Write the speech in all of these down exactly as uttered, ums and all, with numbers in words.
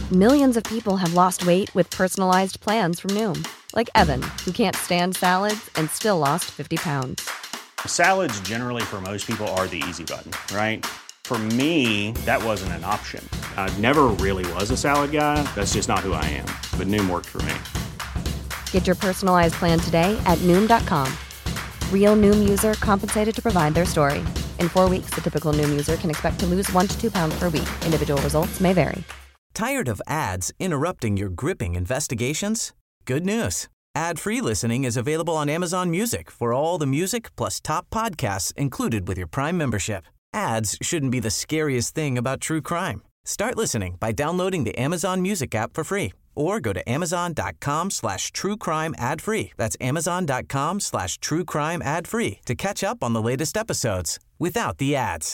Millions of people have lost weight with personalized plans from Noom. Like Evan, who can't stand salads and still lost fifty pounds. Salads generally for most people are the easy button, right? For me, that wasn't an option. I never really was a salad guy. That's just not who I am. But Noom worked for me. Get your personalized plan today at Noom dot com. Real Noom user compensated to provide their story. In four weeks, the typical Noom user can expect to lose one to two pounds per week. Individual results may vary. Tired of ads interrupting your gripping investigations? Good news. Ad-free listening is available on Amazon Music for all the music plus top podcasts included with your Prime membership. Ads shouldn't be the scariest thing about true crime. Start listening by downloading the Amazon Music app for free or go to amazon.com slash true crime ad free. That's amazon.com slash true crime ad free to catch up on the latest episodes without the ads.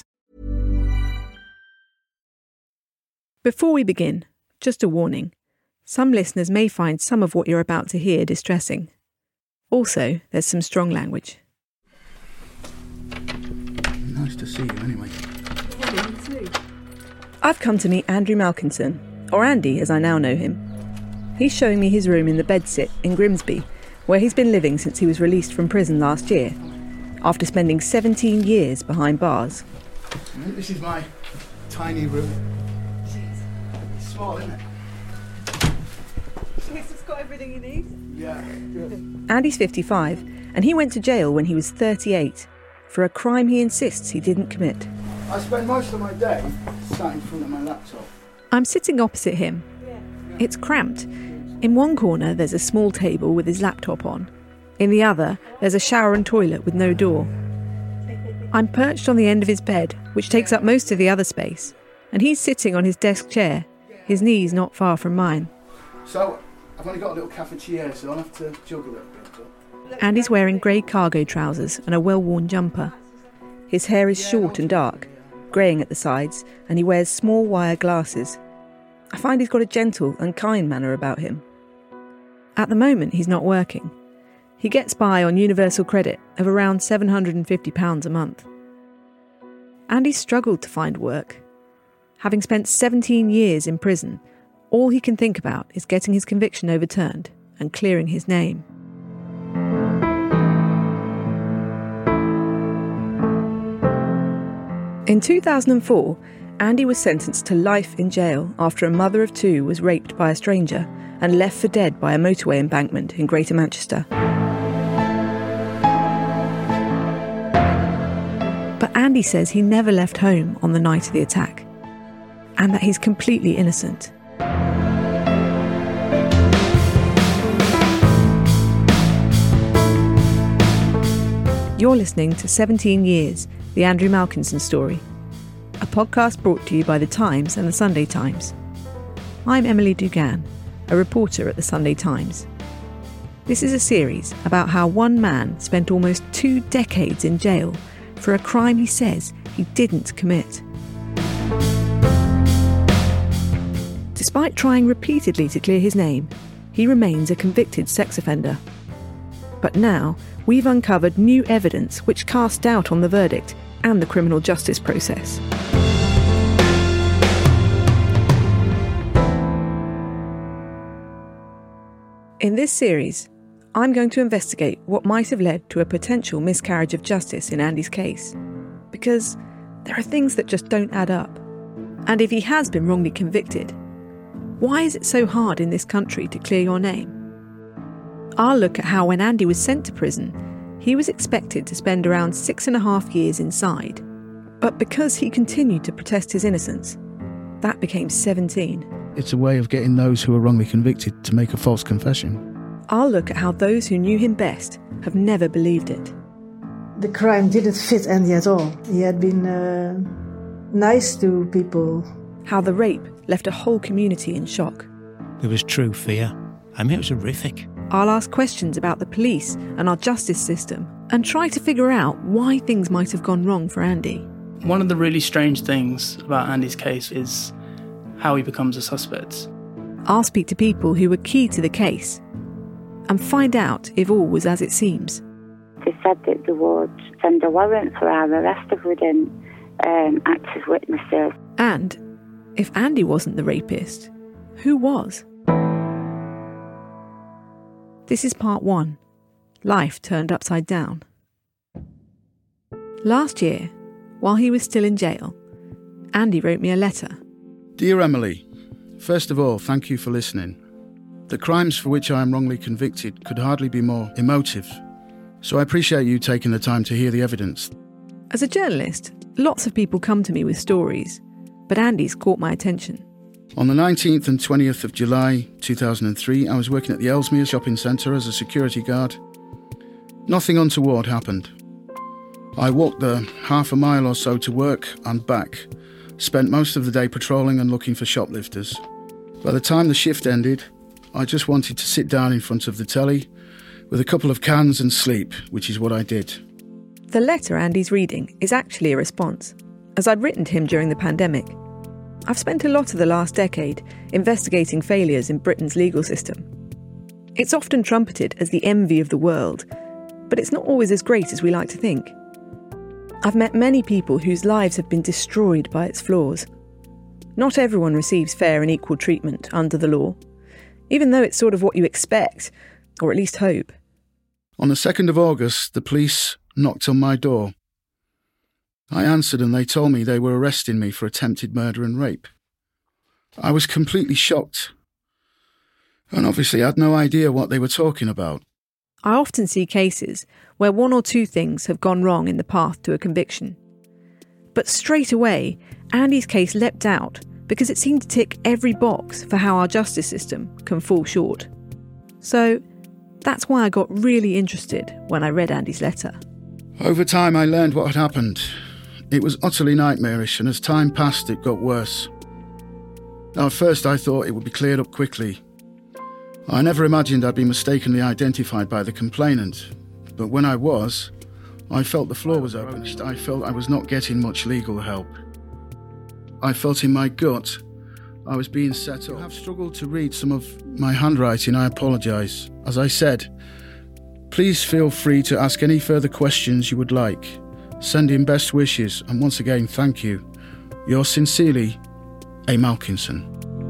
Before we begin, just a warning. Some listeners may find some of what you're about to hear distressing. Also, there's some strong language. Nice to see you anyway. Yeah, you too. I've come to meet Andrew Malkinson, or Andy as I now know him. He's showing me his room in the Bedsit in Grimsby, where he's been living since he was released from prison last year, after spending seventeen years behind bars. This is my tiny room. It's small, isn't it? It's got everything you need. Yeah, good. Andy's fifty-five, and he went to jail when he was thirty-eight for a crime he insists he didn't commit. I spend most of my day sat in front of my laptop. I'm sitting opposite him. It's cramped. In one corner, there's a small table with his laptop on. In the other, there's a shower and toilet with no door. I'm perched on the end of his bed, which takes up most of the other space, and he's sitting on his desk chair, his knees not far from mine. So, I've only got a little cafetiere, so I'll have to jog a little bit. But... Andy's wearing grey cargo trousers and a well-worn jumper. His hair is short and dark, greying at the sides, and he wears small wire glasses. I find he's got a gentle and kind manner about him. At the moment, he's not working. He gets by on universal credit of around seven hundred fifty pounds a month. Andy's struggled to find work. Having spent seventeen years in prison, all he can think about is getting his conviction overturned and clearing his name. In two thousand four, Andy was sentenced to life in jail after a mother of two was raped by a stranger and left for dead by a motorway embankment in Greater Manchester. But Andy says he never left home on the night of the attack, and that he's completely innocent. You're listening to seventeen years, the Andrew Malkinson story, a podcast brought to you by The Times and The Sunday Times. I'm Emily Dugan, a reporter at The Sunday Times. This is a series about how one man spent almost two decades in jail for a crime he says he didn't commit. Despite trying repeatedly to clear his name, he remains a convicted sex offender. But now, we've uncovered new evidence which casts doubt on the verdict and the criminal justice process. In this series, I'm going to investigate what might have led to a potential miscarriage of justice in Andy's case. Because there are things that just don't add up. And if he has been wrongly convicted, why is it so hard in this country to clear your name? I'll look at how when Andy was sent to prison, he was expected to spend around six and a half years inside. But because he continued to protest his innocence, that became seventeen. It's a way of getting those who are wrongly convicted to make a false confession. I'll look at how those who knew him best have never believed it. The crime didn't fit Andy at all. He had been uh, nice to people. How the rape left a whole community in shock. There was true fear. I mean, it was horrific. I'll ask questions about the police and our justice system and try to figure out why things might have gone wrong for Andy. One of the really strange things about Andy's case is how he becomes a suspect. I'll speak to people who were key to the case and find out if all was as it seems. They said that they would send a warrant for our arrest if we didn't um, act as witnesses. And if Andy wasn't the rapist, who was? This is part one. Life turned upside down. Last year, while he was still in jail, Andy wrote me a letter. Dear Emily, first of all, thank you for listening. The crimes for which I am wrongly convicted could hardly be more emotive, so I appreciate you taking the time to hear the evidence. As a journalist, lots of people come to me with stories, but Andy's caught my attention. On the nineteenth and twentieth of July two thousand three, I was working at the Ellesmere shopping centre as a security guard. Nothing untoward happened. I walked the half a mile or so to work and back, spent most of the day patrolling and looking for shoplifters. By the time the shift ended, I just wanted to sit down in front of the telly with a couple of cans and sleep, which is what I did. The letter Andy's reading is actually a response, as I'd written to him during the pandemic. I've spent a lot of the last decade investigating failures in Britain's legal system. It's often trumpeted as the envy of the world, but it's not always as great as we like to think. I've met many people whose lives have been destroyed by its flaws. Not everyone receives fair and equal treatment under the law, even though it's sort of what you expect, or at least hope. On the second of August, the police knocked on my door. I answered and they told me they were arresting me for attempted murder and rape. I was completely shocked, and obviously had no idea what they were talking about. I often see cases where one or two things have gone wrong in the path to a conviction. But straight away, Andy's case leapt out because it seemed to tick every box for how our justice system can fall short. So that's why I got really interested when I read Andy's letter. Over time, I learned what had happened. It was utterly nightmarish, and as time passed, it got worse. Now, at first, I thought it would be cleared up quickly. I never imagined I'd be mistakenly identified by the complainant, but when I was, I felt the floor was open. I felt I was not getting much legal help. I felt in my gut I was being set up. I have struggled to read some of my handwriting. I apologise. As I said, please feel free to ask any further questions you would like. Send in best wishes, and once again, thank you. Yours sincerely, A. Malkinson.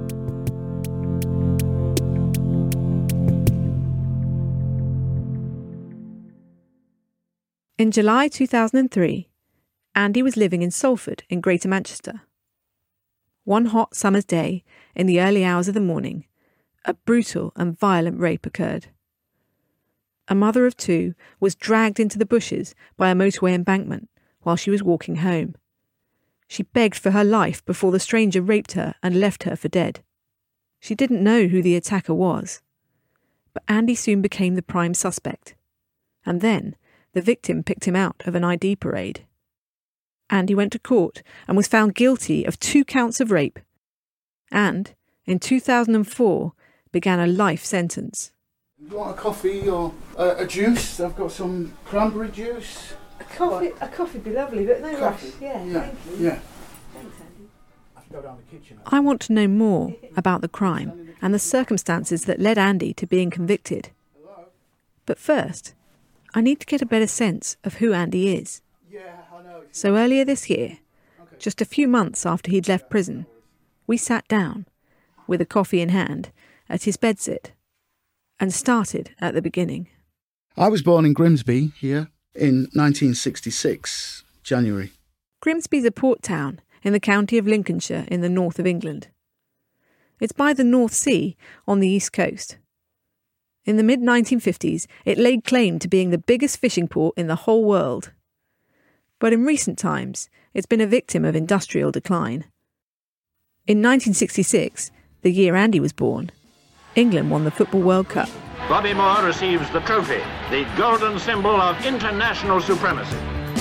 In July two thousand three, Andy was living in Salford in Greater Manchester. One hot summer's day, in the early hours of the morning, a brutal and violent rape occurred. A mother of two was dragged into the bushes by a motorway embankment while she was walking home. She begged for her life before the stranger raped her and left her for dead. She didn't know who the attacker was, but Andy soon became the prime suspect. And then the victim picked him out of an I D parade. Andy went to court and was found guilty of two counts of rape, and, in two thousand four, began a life sentence. You want a coffee or uh, a juice? I've got some cranberry juice. A coffee, a coffee would be lovely, but no Coffee. rush. Yeah, Yeah, thank you. yeah. Thanks, Andy. I have to go down the kitchen. I want to know more about the crime and the circumstances that led Andy to being convicted. But first, I need to get a better sense of who Andy is. Yeah, I know. So earlier this year, just a few months after he'd left prison, we sat down, with a coffee in hand, at his bedsit, and started at the beginning. I was born in Grimsby, here, in nineteen sixty-six, January. Grimsby's a port town in the county of Lincolnshire in the north of England. It's by the North Sea on the east coast. In the mid nineteen fifties, it laid claim to being the biggest fishing port in the whole world. But in recent times, it's been a victim of industrial decline. In nineteen sixty-six, the year Andy was born, England won the Football World Cup. Bobby Moore receives the trophy, the golden symbol of international supremacy.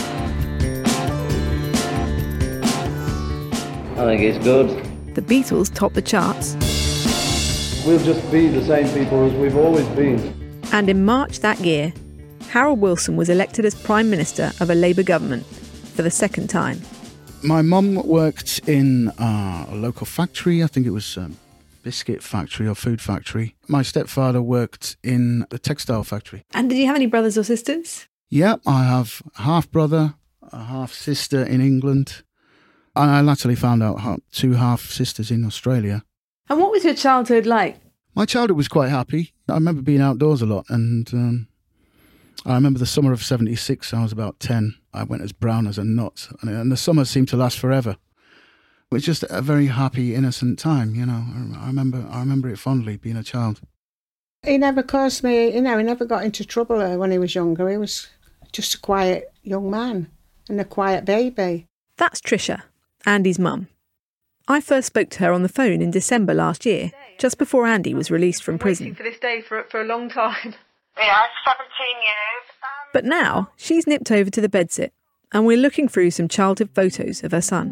I think it's good. The Beatles topped the charts. We'll just be the same people as we've always been. And in March that year, Harold Wilson was elected as Prime Minister of a Labour government for the second time. My mum worked in uh, a local factory. I think it was a biscuit factory or food factory. My stepfather worked in a textile factory. And did you have any brothers or sisters? Yeah, I have a half-brother, a half-sister in England. And I latterly found out two half-sisters in Australia. And what was your childhood like? My childhood was quite happy. I remember being outdoors a lot, and um, I remember the summer of seventy-six, I was about ten. I went as brown as a nut, and, and the summer seemed to last forever. It was just a very happy, innocent time, you know. I, I remember I remember it fondly, being a child. He never caused me, you know, he never got into trouble when he was younger. He was just a quiet young man and a quiet baby. That's Tricia, Andy's mum. I first spoke to her on the phone in December last year, just before Andy was released from prison. Waiting for this day for, for a long time. Yeah, seventeen years. Um... But now, she's nipped over to the bedsit, and we're looking through some childhood photos of her son.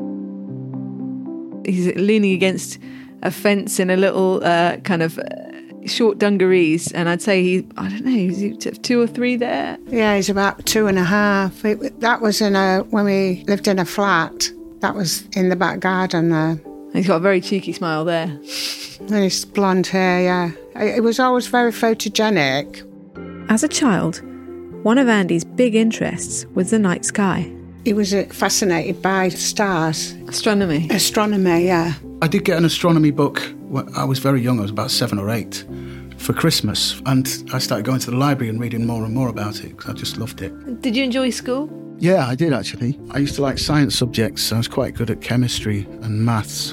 He's leaning against a fence in a little uh, kind of uh, short dungarees, and I'd say he, I don't know, he's two or three there? Yeah, he's about two and a half. It, that was in a, when we lived in a flat. That was in the back garden there. He's got a very cheeky smile there. And his blonde hair, yeah. It was always very photogenic. As a child, one of Andy's big interests was the night sky. He was fascinated by stars. Astronomy? Astronomy, yeah. I did get an astronomy book when I was very young. I was about seven or eight for Christmas. And I started going to the library and reading more and more about it because I just loved it. Did you enjoy school? Yeah, I did actually. I used to like science subjects. I was quite good at chemistry and maths.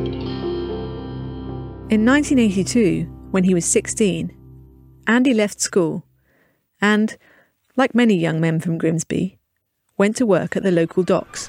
In nineteen eighty-two, when he was sixteen, Andy left school and, like many young men from Grimsby, went to work at the local docks.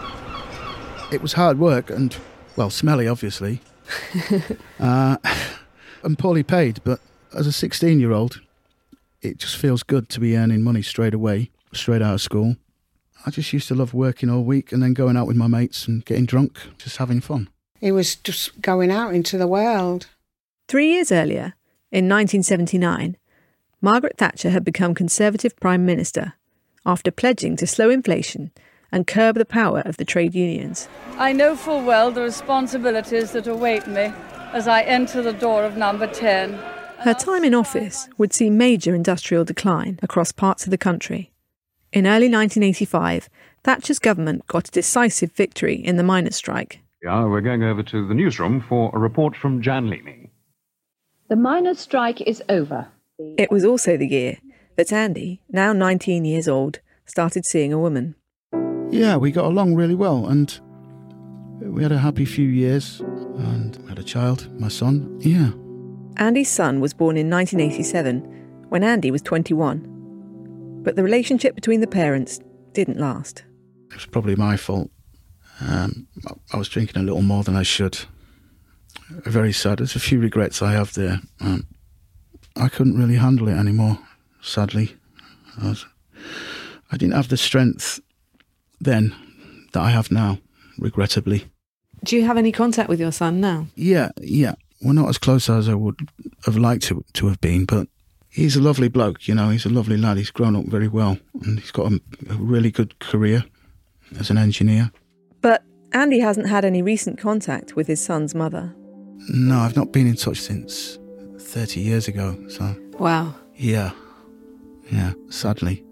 It was hard work and, well, smelly, obviously, uh, and poorly paid. But as a sixteen-year-old, it just feels good to be earning money straight away, straight out of school. I just used to love working all week and then going out with my mates and getting drunk, just having fun. He was just going out into the world. Three years earlier, in nineteen seventy-nine, Margaret Thatcher had become Conservative Prime Minister after pledging to slow inflation and curb the power of the trade unions. I know full well the responsibilities that await me as I enter the door of number ten. Her time in office would see major industrial decline across parts of the country. In early nineteen eighty-five, Thatcher's government got a decisive victory in the miners' strike. Yeah, we're going over to the newsroom for a report from Jan Leeming. The miners' strike is over. It was also the year that Andy, now nineteen years old, started seeing a woman. Yeah, we got along really well, and we had a happy few years, and we had a child, my son, yeah. Andy's son was born in nineteen eighty-seven, when Andy was twenty-one. But the relationship between the parents didn't last. It was probably my fault. Um, I was drinking a little more than I should. Very sad. There's a few regrets I have there. Um, I couldn't really handle it anymore, sadly. I, was, I didn't have the strength then that I have now, regrettably. Do you have any contact with your son now? Yeah, yeah. We're not as close as I would have liked to, to have been, but he's a lovely bloke, you know. He's a lovely lad. He's grown up very well, and he's got a, a really good career as an engineer. But Andy hasn't had any recent contact with his son's mother. No, I've not been in touch since thirty years ago, so... Wow. Yeah. Yeah, sadly.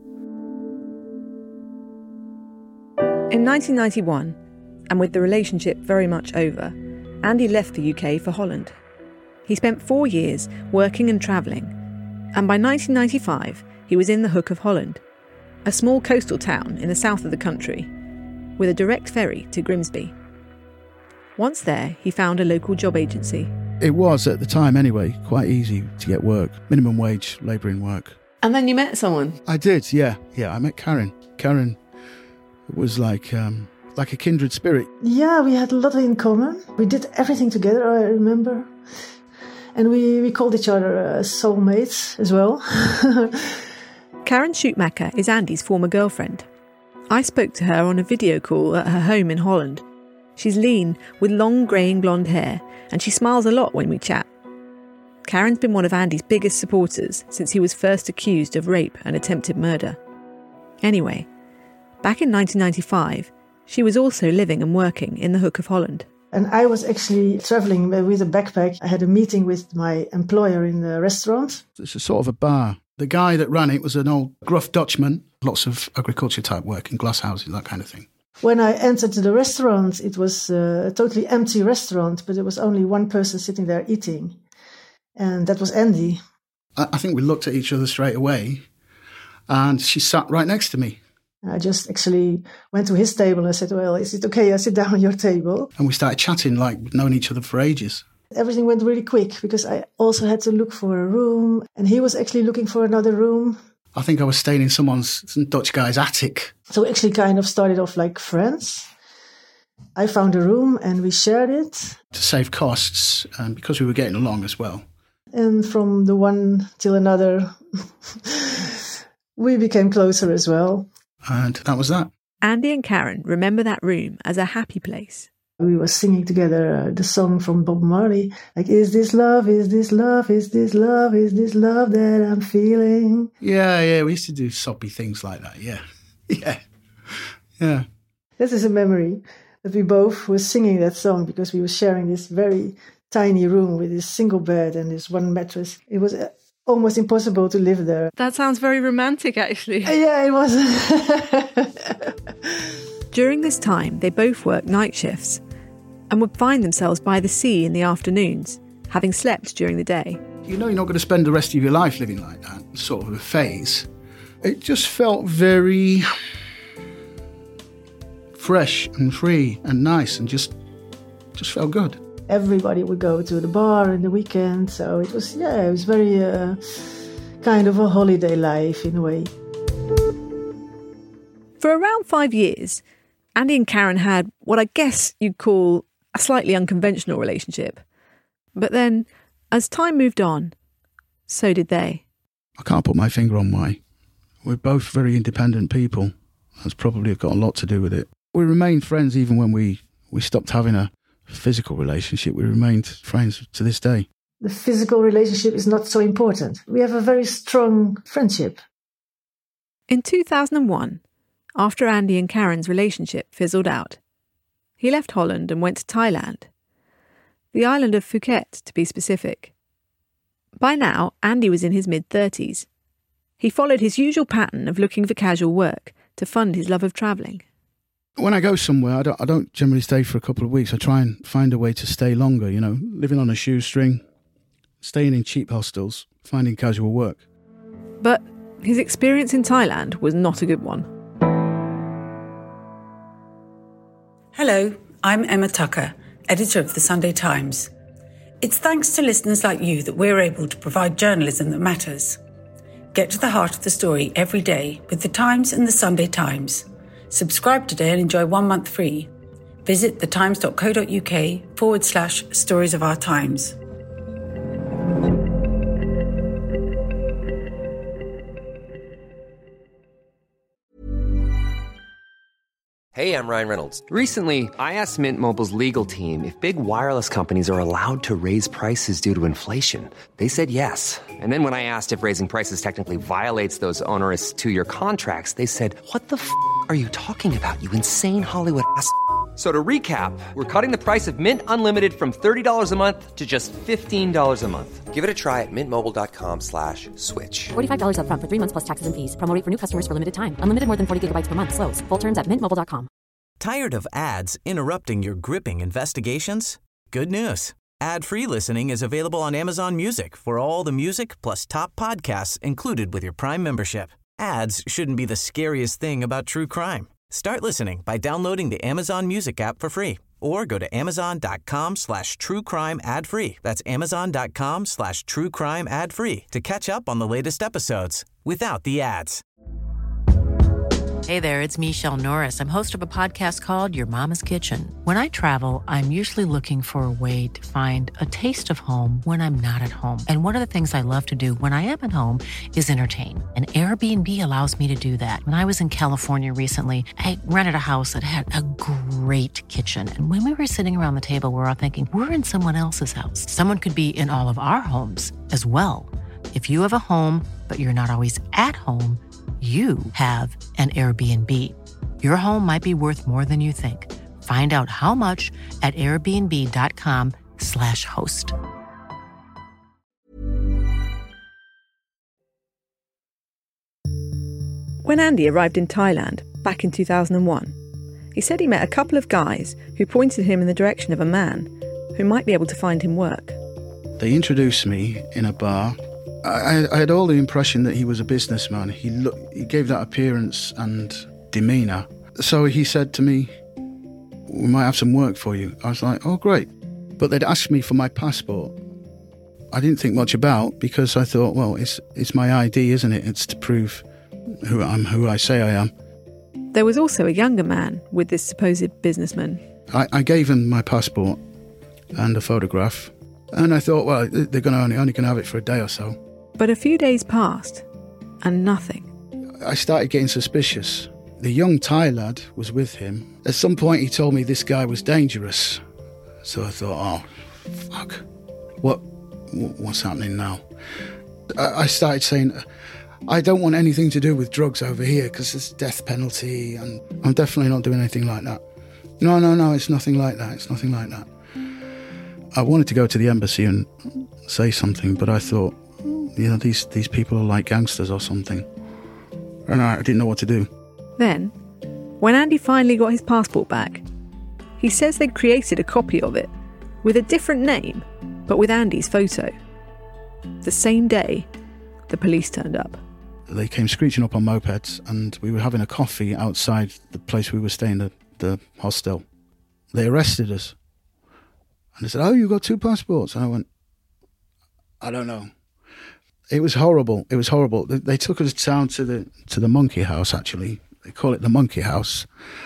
In nineteen ninety-one, and with the relationship very much over, Andy left the U K for Holland. He spent four years working and travelling, and by nineteen ninety-five, he was in the Hook of Holland, a small coastal town in the south of the country, with a direct ferry to Grimsby. Once there, he found a local job agency. It was, at the time anyway, quite easy to get work. Minimum wage, labouring work. And then you met someone? I did, yeah. Yeah, I met Karen. Karen was like um, like a kindred spirit. Yeah, we had a lot in common. We did everything together, I remember. And we, we called each other uh, soulmates as well. Karen Schumacher is Andy's former girlfriend. I spoke to her on a video call at her home in Holland. She's lean, with long greying blonde hair, and she smiles a lot when we chat. Karen's been one of Andy's biggest supporters since he was first accused of rape and attempted murder. Anyway, back in nineteen ninety-five, she was also living and working in the Hook of Holland. And I was actually travelling with a backpack. I had a meeting with my employer in the restaurant. It's a sort of a bar. The guy that ran it was an old gruff Dutchman, lots of agriculture type work in glass houses, that kind of thing. When I entered the restaurant, it was a totally empty restaurant, but there was only one person sitting there eating. And that was Andy. I think we looked at each other straight away, and she sat right next to me. I just actually went to his table and I said, well, is it okay I sit down on your table? And we started chatting like we'd known each other for ages. Everything went really quick because I also had to look for a room, and he was actually looking for another room. I think I was staying in someone's, some Dutch guy's attic. So we actually kind of started off like friends. I found a room and we shared it. To save costs, and because we were getting along as well. And from the one till another, we became closer as well. And that was that. Andy and Karen remember that room as a happy place. We were singing together uh, the song from Bob Marley, like, is this love, is this love, is this love, is this love that I'm feeling? Yeah, yeah, we used to do soppy things like that, yeah. Yeah, yeah. This is a memory that we both were singing that song because we were sharing this very tiny room with this single bed and this one mattress. It was uh, almost impossible to live there. That sounds very romantic, actually. Uh, yeah, it was. During this time, they both worked night shifts and would find themselves by the sea in the afternoons, having slept during the day. You know you're not going to spend the rest of your life living like that, sort of a phase. It just felt very fresh and free and nice and just just felt good. Everybody would go to the bar in the weekend, so it was, yeah, it was very uh, kind of a holiday life in a way. For around five years, Andy and Karen had what I guess you'd call a slightly unconventional relationship. But then, as time moved on, so did they. I can't put my finger on why. We're both very independent people. That's probably got a lot to do with it. We remained friends even when we, we stopped having a physical relationship. We remained friends to this day. The physical relationship is not so important. We have a very strong friendship. In two thousand one, after Andy and Karen's relationship fizzled out, he left Holland and went to Thailand. The island of Phuket, to be specific. By now, Andy was in his mid-thirties. He followed his usual pattern of looking for casual work to fund his love of travelling. When I go somewhere, I don't, I don't generally stay for a couple of weeks. I try and find a way to stay longer, you know, living on a shoestring, staying in cheap hostels, finding casual work. But his experience in Thailand was not a good one. Hello, I'm Emma Tucker, editor of The Sunday Times. It's thanks to listeners like you that we're able to provide journalism that matters. Get to the heart of the story every day with The Times and The Sunday Times. Subscribe today and enjoy one month free. Visit thetimes.co.uk forward slash stories of our times. Hey, I'm Ryan Reynolds. Recently, I asked Mint Mobile's legal team if big wireless companies are allowed to raise prices due to inflation. They said yes. And then when I asked if raising prices technically violates those onerous two-year contracts, they said, what the f*** are you talking about, you insane Hollywood ass f- So to recap, we're cutting the price of Mint Unlimited from thirty dollars a month to just fifteen dollars a month. Give it a try at mintmobile.com slash switch. forty-five dollars up front for three months plus taxes and fees. Promo rate for new customers for limited time. Unlimited more than forty gigabytes per month. Slows full terms at mint mobile dot com. Tired of ads interrupting your gripping investigations? Good news. Ad-free listening is available on Amazon Music for all the music plus top podcasts included with your Prime membership. Ads shouldn't be the scariest thing about true crime. Start listening by downloading the Amazon Music app for free or go to amazon.com slash true crime ad free. That's amazon.com slash true crime ad free to catch up on the latest episodes without the ads. Hey there, it's Michelle Norris. I'm host of a podcast called Your Mama's Kitchen. When I travel, I'm usually looking for a way to find a taste of home when I'm not at home. And one of the things I love to do when I am at home is entertain. And Airbnb allows me to do that. When I was in California recently, I rented a house that had a great kitchen. And when we were sitting around the table, we were all thinking, we're in someone else's house. Someone could be in all of our homes as well. If you have a home, but you're not always at home, you have an Airbnb. Your home might be worth more than you think. Find out how much at airbnb.com slash host. When Andy arrived in Thailand back in two thousand one, He said he met a couple of guys who pointed him in the direction of a man who might be able to find him work. They introduced me in a bar. I, I had all the impression that he was a businessman. He look, he gave that appearance and demeanour. So he said to me, "We might have some work for you." I was like, "Oh, great." But they'd asked me for my passport. I didn't think much about, because I thought, well, it's it's my I D, isn't it? It's to prove who I'm, who I say I am. There was also a younger man with this supposed businessman. I, I gave him my passport and a photograph, and I thought, well, they're going to only, only going to have it for a day or so. But a few days passed, and nothing. I started getting suspicious. The young Thai lad was with him. At some point, he told me this guy was dangerous. So I thought, oh, fuck. What, what's happening now? I, I started saying, I don't want anything to do with drugs over here because there's death penalty, and I'm definitely not doing anything like that. No, no, no, it's nothing like that. It's nothing like that. I wanted to go to the embassy and say something, but I thought, you know, these, these people are like gangsters or something. And I didn't know what to do. Then, when Andy finally got his passport back, he says they'd created a copy of it with a different name, but with Andy's photo. The same day, the police turned up. They came screeching up on mopeds, and we were having a coffee outside the place we were staying, the, the hostel. They arrested us. And they said, "Oh, you got two passports?" And I went, "I don't know." It was horrible. It was horrible. They, they took us down to the to the monkey house, actually. They call it the monkey house.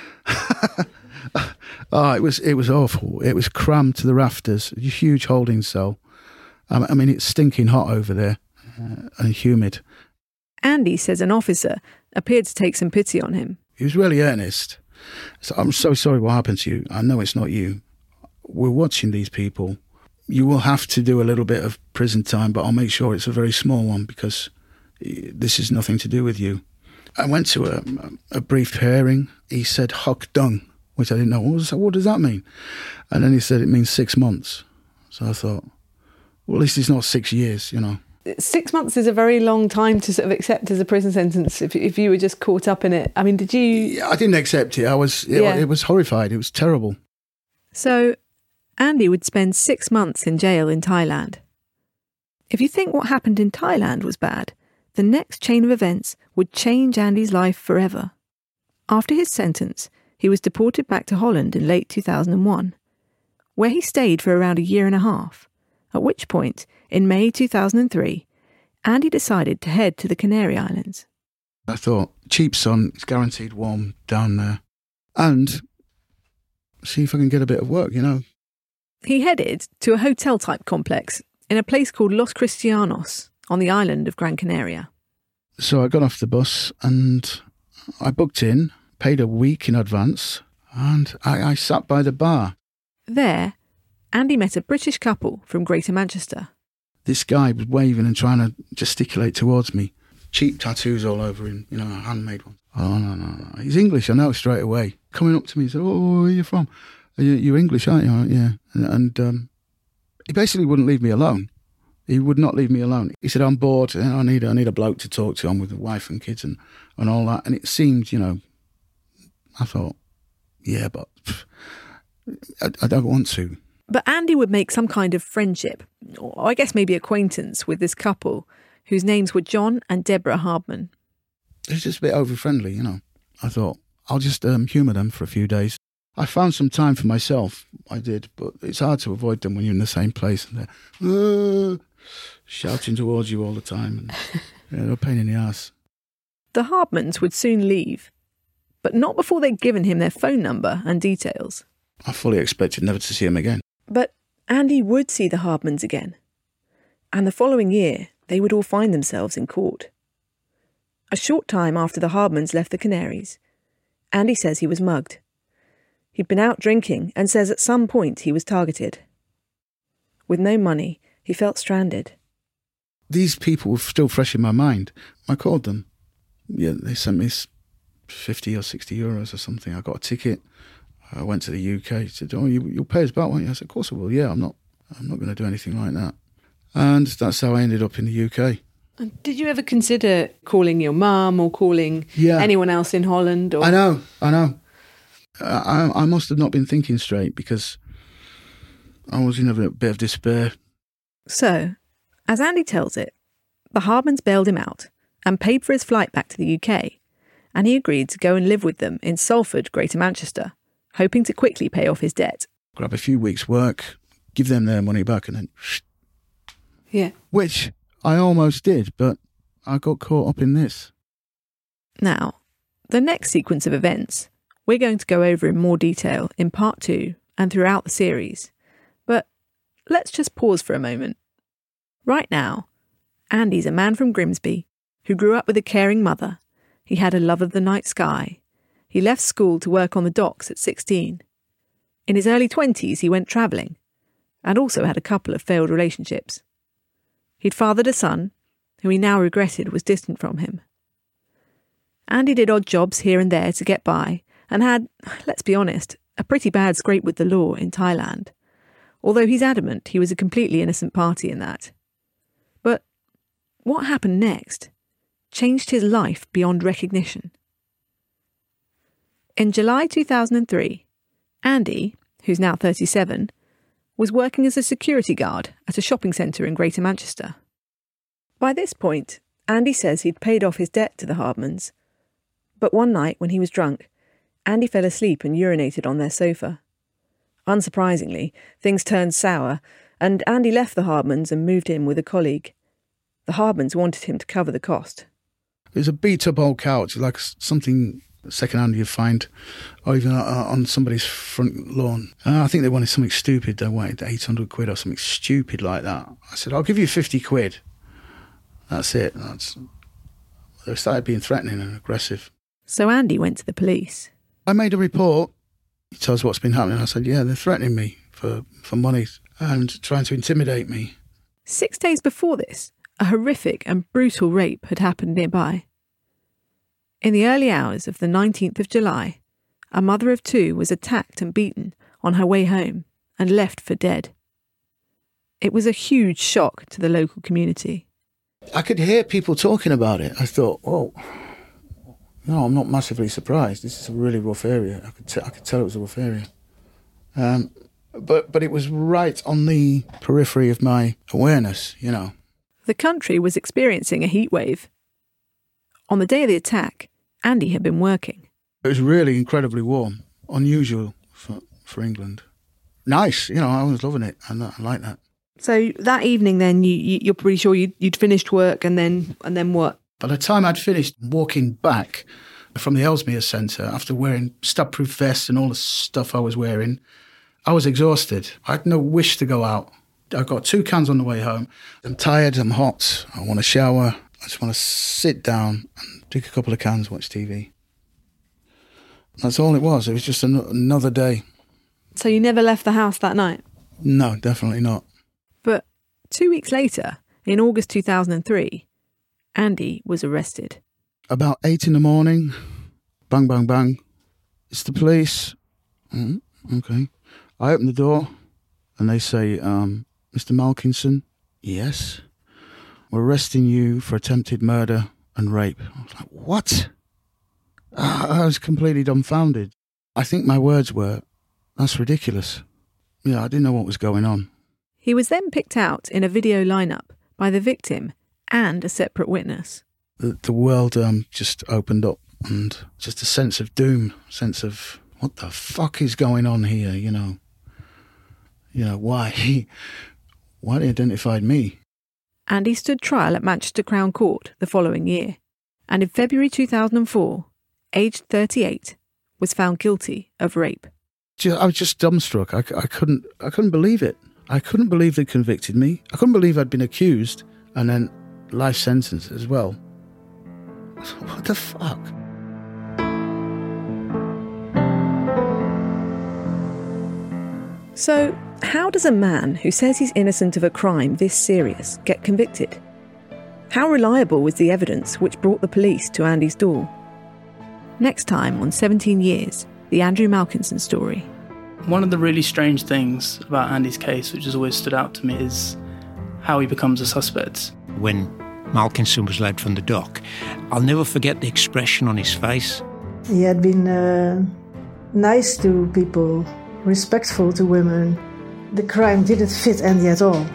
Oh, it was it was awful. It was crammed to the rafters, a huge holding cell. Um, I mean, it's stinking hot over there uh, and humid. Andy says an officer appeared to take some pity on him. He was really earnest. So, "I'm so sorry what happened to you. I know it's not you. We're watching these people. You will have to do a little bit of prison time, but I'll make sure it's a very small one because this is nothing to do with you." I went to a, a brief hearing. He said hock dung, which I didn't know. What, was, what does that mean? And then he said it means six months. So I thought, well, at least it's not six years, you know. Six months is a very long time to sort of accept as a prison sentence if if you were just caught up in it. I mean, did you... Yeah, I didn't accept it. I was, it, yeah. it was horrified. It was terrible. So Andy would spend six months in jail in Thailand. If you think what happened in Thailand was bad, the next chain of events would change Andy's life forever. After his sentence, he was deported back to Holland in late two thousand one, where he stayed for around a year and a half, at which point, in May two thousand three, Andy decided to head to the Canary Islands. I thought, cheap sun, it's guaranteed warm down there, and see if I can get a bit of work, you know. He headed to a hotel-type complex in a place called Los Cristianos on the island of Gran Canaria. So I got off the bus and I booked in, paid a week in advance, and I, I sat by the bar. There, Andy met a British couple from Greater Manchester. This guy was waving and trying to gesticulate towards me. Cheap tattoos all over him, you know, handmade ones. Oh, no, no, no. He's English, I know straight away. Coming up to me, he said, "Oh, where are you from?" You, "You're English, aren't you?" "Yeah." And, and um, he basically wouldn't leave me alone. He would not leave me alone. He said, "I'm bored. I need, I need a bloke to talk to. I'm with a wife and kids and, and all that." And it seemed, you know, I thought, yeah, but pff, I, I don't want to. But Andy would make some kind of friendship, or I guess maybe acquaintance, with this couple, whose names were John and Deborah Hardman. It was just a bit over-friendly, you know. I thought, I'll just um, humour them for a few days. I found some time for myself, I did, but it's hard to avoid them when you're in the same place and they're uh, shouting towards you all the time. And, yeah, they're a pain in the ass. The Hardmans would soon leave, but not before they'd given him their phone number and details. I fully expected never to see him again. But Andy would see the Hardmans again, and the following year they would all find themselves in court. A short time after the Hardmans left the Canaries, Andy says he was mugged. He'd been out drinking and says at some point he was targeted. With no money, he felt stranded. These people were still fresh in my mind. I called them. Yeah, they sent me fifty or sixty euros or something. I got a ticket. I went to the U K. He said, "Oh, you, you'll pay us back, won't you?" I said, "Of course I will. Yeah, I'm not, I'm not going to do anything like that." And that's how I ended up in the U K. And did you ever consider calling your mum or calling yeah. anyone else in Holland? Or... I know, I know. I, I must have not been thinking straight because I was in a bit of despair. So, as Andy tells it, the Hardmans bailed him out and paid for his flight back to the U K, and he agreed to go and live with them in Salford, Greater Manchester, hoping to quickly pay off his debt. Grab a few weeks' work, give them their money back, and then... Yeah. Which I almost did, but I got caught up in this. Now, the next sequence of events we're going to go over in more detail in part two and throughout the series, but let's just pause for a moment. Right now, Andy's a man from Grimsby who grew up with a caring mother. He had a love of the night sky. He left school to work on the docks at sixteen. In his early twenties, he went travelling and also had a couple of failed relationships. He'd fathered a son who he now regretted was distant from him. Andy did odd jobs here and there to get by and had, let's be honest, a pretty bad scrape with the law in Thailand, although he's adamant he was a completely innocent party in that. But what happened next changed his life beyond recognition. In July two thousand three, Andy, who's now thirty-seven, was working as a security guard at a shopping centre in Greater Manchester. By this point, Andy says he'd paid off his debt to the Hardmans, but one night when he was drunk, Andy fell asleep and urinated on their sofa. Unsurprisingly, things turned sour, and Andy left the Hardmans and moved in with a colleague. The Hardmans wanted him to cover the cost. It was a beat-up old couch, like something second-hand you'd find, or even on somebody's front lawn. Uh, I think they wanted something stupid. They wanted eight hundred quid or something stupid like that. I said, I'll give you fifty quid. That's it. That's... They started being threatening and aggressive. So Andy went to the police. I made a report. He tells what's been happening. I said, yeah, they're threatening me for, for money and trying to intimidate me. Six days before this, a horrific and brutal rape had happened nearby. In the early hours of the nineteenth of July, a mother of two was attacked and beaten on her way home and left for dead. It was a huge shock to the local community. I could hear people talking about it. I thought, oh, no, I'm not massively surprised. This is a really rough area. I could, t- I could tell it was a rough area. Um, but, but it was right on the periphery of my awareness, you know. The country was experiencing a heat wave. On the day of the attack, Andy had been working. It was really incredibly warm, unusual for, for England. Nice, you know, I was loving it, and I like that. So that evening then, you, you, you're pretty sure you'd, you'd finished work, and then and then what? By the time I'd finished walking back from the Ellesmere Centre, after wearing stab-proof vests and all the stuff I was wearing, I was exhausted. I had no wish to go out. I got two cans on the way home. I'm tired, I'm hot, I want to shower. I just want to sit down and drink a couple of cans, watch T V. That's all it was. It was just an- another day. So you never left the house that night? No, definitely not. But two weeks later, in August two thousand three, Andy was arrested. About eight in the morning, bang, bang, bang. It's the police. Mm, okay. I open the door and they say, um, Mister Malkinson, yes, we're arresting you for attempted murder and rape. I was like, what? I was completely dumbfounded. I think my words were, that's ridiculous. Yeah, I didn't know what was going on. He was then picked out in a video lineup by the victim and a separate witness. The, the world um, just opened up, and just a sense of doom, sense of, what the fuck is going on here, you know? You know, why? Why they identified me? Andy stood trial at Manchester Crown Court the following year, and in February two thousand four, aged thirty-eight, was found guilty of rape. I was just dumbstruck. I, I couldn't I couldn't believe it. I couldn't believe they convicted me. I couldn't believe I'd been accused and then life sentence as well. What the fuck? So, how does a man who says he's innocent of a crime this serious get convicted? How reliable was the evidence which brought the police to Andy's door? Next time on seventeen years, the Andrew Malkinson story. One of the really strange things about Andy's case, which has always stood out to me, is how he becomes a suspect. When Malkinson was led from the dock, I'll never forget the expression on his face. He had been uh, nice to people, respectful to women. The crime didn't fit Andy at all.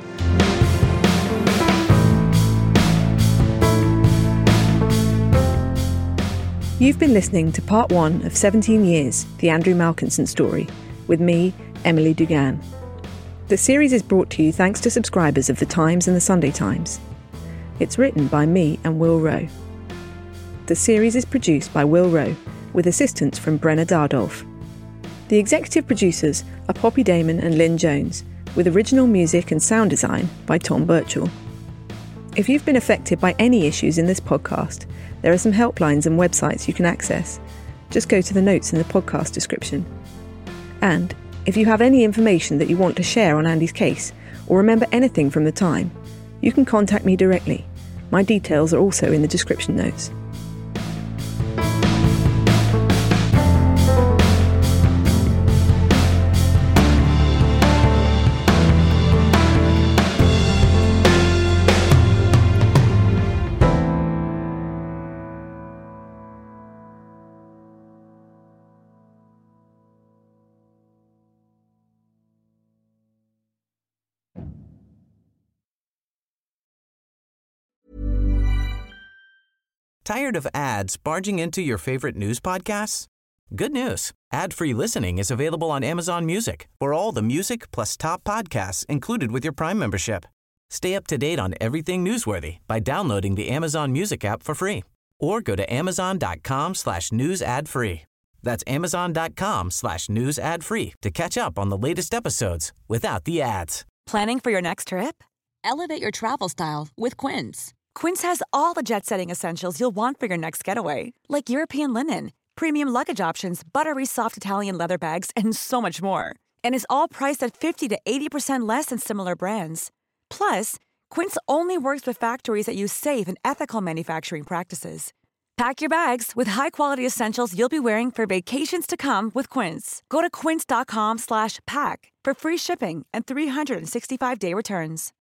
You've been listening to part one of seventeen years, the Andrew Malkinson story, with me, Emily Dugan. The series is brought to you thanks to subscribers of The Times and The Sunday Times. It's written by me and Will Rowe. The series is produced by Will Rowe, with assistance from Brenna Dardolph. The executive producers are Poppy Damon and Lynn Jones, with original music and sound design by Tom Birchall. If you've been affected by any issues in this podcast, there are some helplines and websites you can access. Just go to the notes in the podcast description. And if you have any information that you want to share on Andy's case, or remember anything from the time, you can contact me directly. My details are also in the description notes. Tired of ads barging into your favorite news podcasts? Good news. Ad-free listening is available on Amazon Music for all the music plus top podcasts included with your Prime membership. Stay up to date on everything newsworthy by downloading the Amazon Music app for free or go to amazon.com slash news ad free. That's amazon.com slash news ad free to catch up on the latest episodes without the ads. Planning for your next trip? Elevate your travel style with Quince. Quince has all the jet-setting essentials you'll want for your next getaway, like European linen, premium luggage options, buttery soft Italian leather bags, and so much more. And is all priced at fifty to eighty percent less than similar brands. Plus, Quince only works with factories that use safe and ethical manufacturing practices. Pack your bags with high-quality essentials you'll be wearing for vacations to come with Quince. Go to quince.com slash pack for free shipping and three sixty-five day returns.